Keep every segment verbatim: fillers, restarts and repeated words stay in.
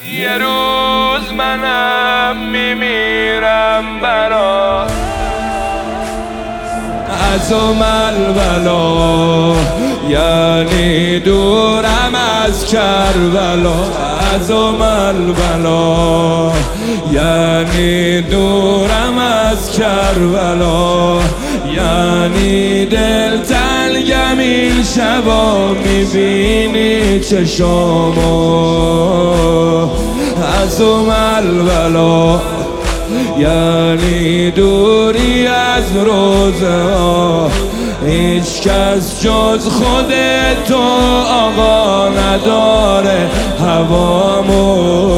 یه روز منم میمیرم برات از اون البلا، یعنی دورم از کربلا. از اون البلا، یعنی دورم از کربلا. یعنی دل تنگم این شبا، میبینی چشامو از اون البلا. یعنی دوری از روزه ها، هیچ کس جز خود تو آقا نداره هوامو.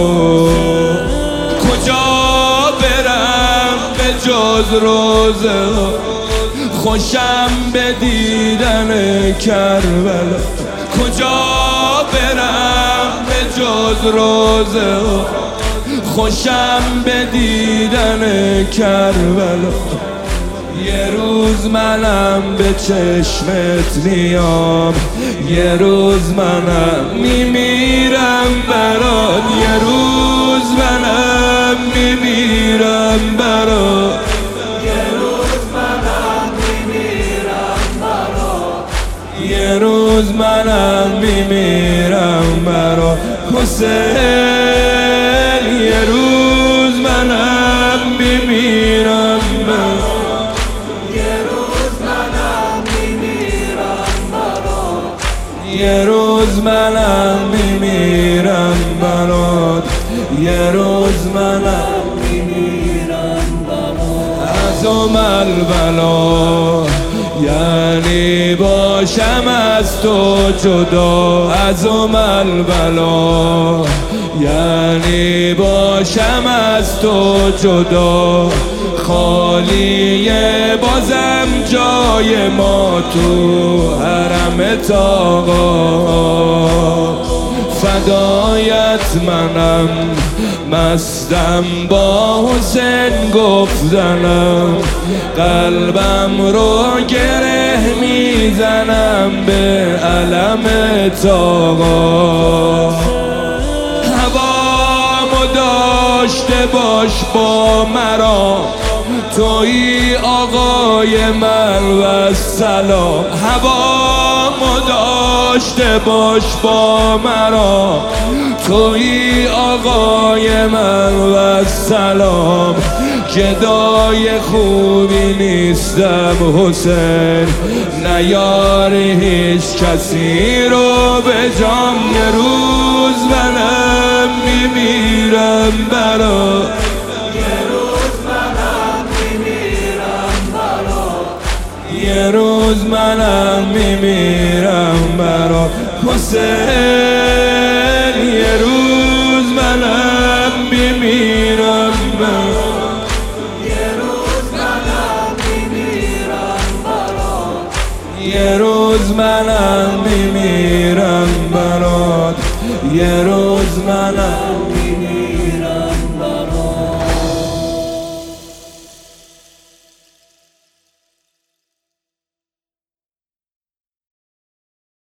کجا برم به جز روزه ها، خوشم به دیدن کربلا. کجا برم به جز روزه ها، خوشم به دیدن کربلا. یه روز منم به چشمت میام، یه روز منم میمیرم برات. یه روز منم میمیرم برات. یه روز منم میمیرم برات. یه روز منم میمیرم برات حسین. یه روز منم میمیرم برات. یه روز منم میمیرم برات. یه روز منم میمیرم برات. یه روز منم میمیرم برات. از اون البلا، یعنی باشم از تو جدا. از اون البلا، یعنی باشم از تو جدا. خالیه بازم جای ما تو حرمت آقا. فدایت منم، مستم با حسین گفتنم. قلبم رو گره میزنم به علمت آقا. هوامو داشته باش با مرا، تویی آقای من و سلام. هوامو داشته باش با مرا، تویی آقای من و سلام. گدای خوبی نیستم حسین، نیاری هیچ کسی رو به جام. یه روز منم میمیرم برات. یه روز منم میمیرم برات. یه روز منم میمیرم برات حسین. یه روز منم میمیرم برات. یه روز منم میمیرم برات. یه روز منم میمیرم برات. یه روز منم